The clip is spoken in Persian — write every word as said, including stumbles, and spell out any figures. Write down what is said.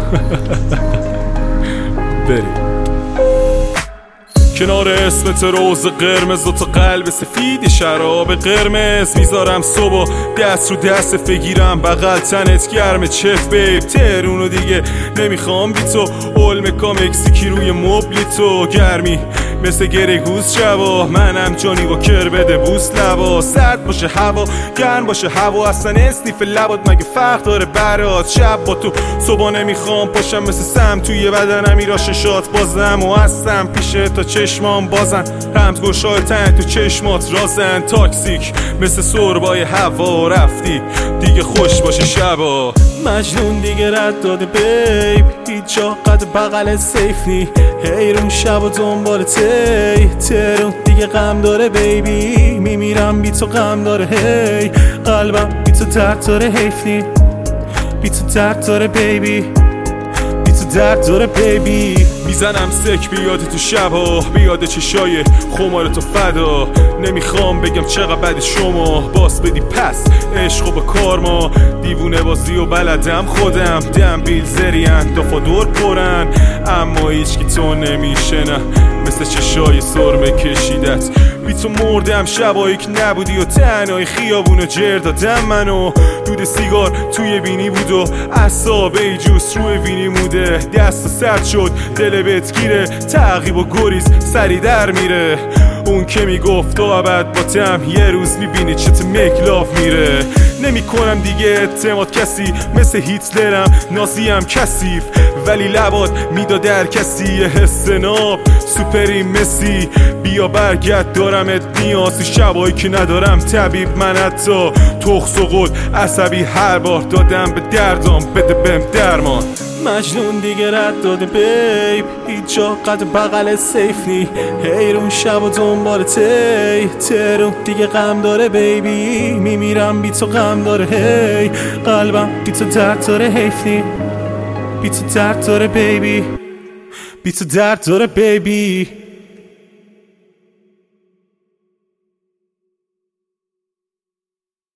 بریم کنار اسمت روز قرمز و تا قلب سفید شراب قرمز میذارم صبح دست رو دست بگیرم بغل تنت گرم چف بیب ترونو دیگه نمیخوام بی تو علمکا مکسیکی روی مبلی تو گرمی مثل گریگوز شبا منم جانی با کر بده بوس لبا سرد باشه هوا گرم باشه هوا اصلا اسنیف لبات مگه فرق داره برات شب با تو صبح نمیخوام پاشم مثل سم توی بدنم ایرا ششات بازم و هستم پیشه تا چشمام بازن رمز گشای تن تو چشمات رازن تاکسیک مثل سربای هوا رفتی دیگه خوش باشه شبا مجنون دیگه رد داده بیب هیچ جا قد بغل سیف نی حیرون شب و دنبال تی ترون دیگه غم داره بیبی میمیرم بی تو غم داره هی قلبم بی تو درد داره حیف نی بی تو درد داره بیبی بی تو درد داره بیبی میزنم سک بیاد تو شبا بیاد چشای خمار تو فدا نمیخوام بگم چقدر بد شما باس بدی پس عشق و با کار ما دیوونه بازی و بلدم خودم دم بیل زرین دفا دور پرن اما هیچ کی تو نمیشه نه مثل چشای سرمه کشیدت بی تو مردم شبایی که نبودی و تنهای خیابونو جر دادم منو دود سیگار توی بینی بود و اعصابه جوس روی وینی موده دست سرد شد دل بهت گیره تعقیب و گریز سری در میره اون که میگفت تو ابد با تم یه روز میبینی چت مکلاف میره نمی کنم دیگه اعتماد کسی مثل هیتلرم نازیم کثیف ولی لبات میداد هر کسی یه حس ناب سوپری مسی بیا برگرد دارمت نیازی شبایی که ندارم طبیب من حتی تخس و قد عصبی هر بار دادم به دردام بده بهم درمان مجنون دیگه رد داده بیب هیچ جا قد بغل سیف نی حیرون شب و دنبال تی ترون دیگه غم داره بیبی میمیرم بی تو غم داره هی قلبم بی تو درد داره حیف نی بی تو درد داره بیبی بی تو درد داره بیبی